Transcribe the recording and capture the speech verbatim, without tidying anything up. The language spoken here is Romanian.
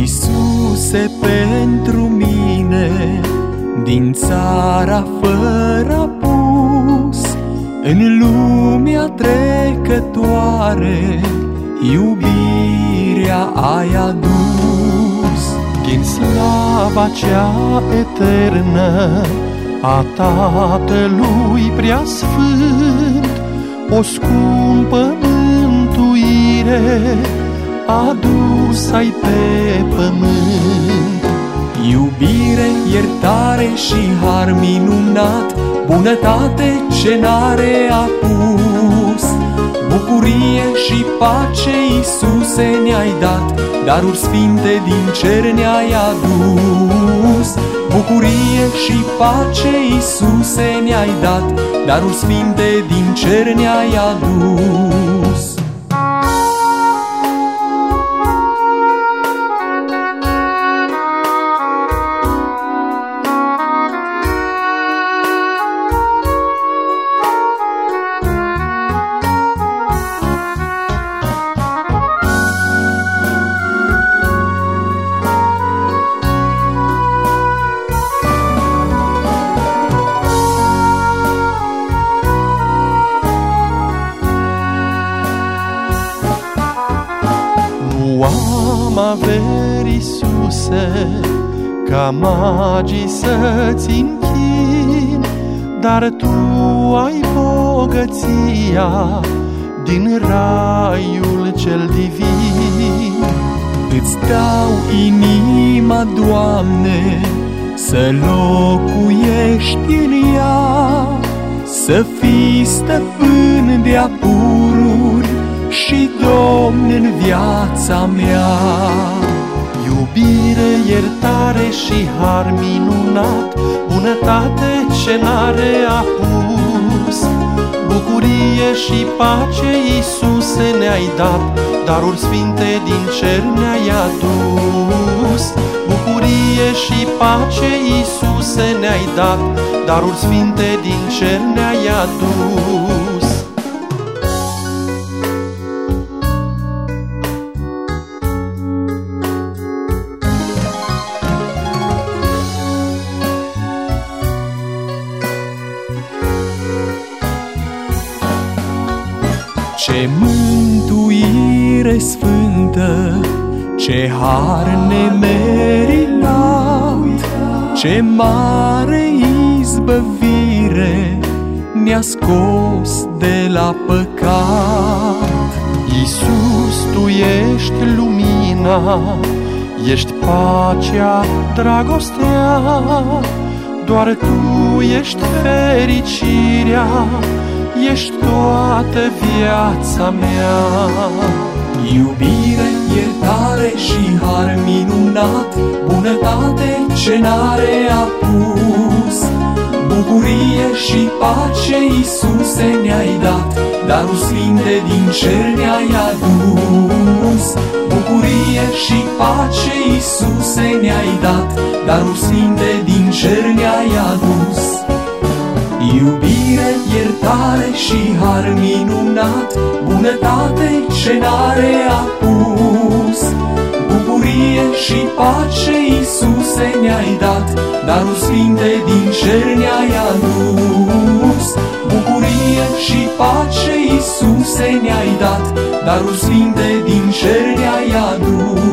Iisuse, pentru mine, din țara fără apus, în lumea trecătoare, iubirea ai adus. Din slava cea eternă a Tatălui Preasfânt, o scumpă mântuire adus ai pe pământ. Iubire, iertare și har minunat, bunătate ce n-are apus. Bucurie și pace, Iisuse, ne-ai dat, daruri sfinte din cer ne-ai adus. Bucurie și pace, Iisuse, ne-ai dat, daruri sfinte din cer ne-ai adus. Nu am averi, Iisuse, ca magii să-ți închin, dar Tu ai bogăția din raiul cel divin. Îți dau inima, Doamne, să locuiești în ea, să fii stăpân de apururi și Domn în viața mea. Iubire, iertare și har minunat, bunătate ce n-are apus. Bucurie și pace, Iisuse, ne-ai dat, daruri sfinte din cer ne-ai adus. Bucurie și pace, Iisuse, ne-ai dat, daruri sfinte din cer ne-ai adus. Ce mântuire sfântă, ce har nemeritat, ce mare izbăvire ne-a scos de la păcat. Iisus, Tu ești lumina, ești pacea, dragostea, doar Tu ești fericirea, ești toată viața mea. Iubire, iertare și har minunat, bunătate ce n-are apus. Bucurie și pace, Iisuse, ne-ai dat, daruri sfinte din cer ne-ai adus. Bucurie și pace, Iisuse, ne-ai dat, daruri sfinte din cer ne-ai adus. Iubire, iertare și har minunat, bunătate ce n-are apus. Bucurie și pace, Iisuse, ne-ai dat, daruri sfinte din cer ne-ai adus. Bucurie și pace, Iisuse, ne-ai dat, daruri sfinte din cer ne-ai adus.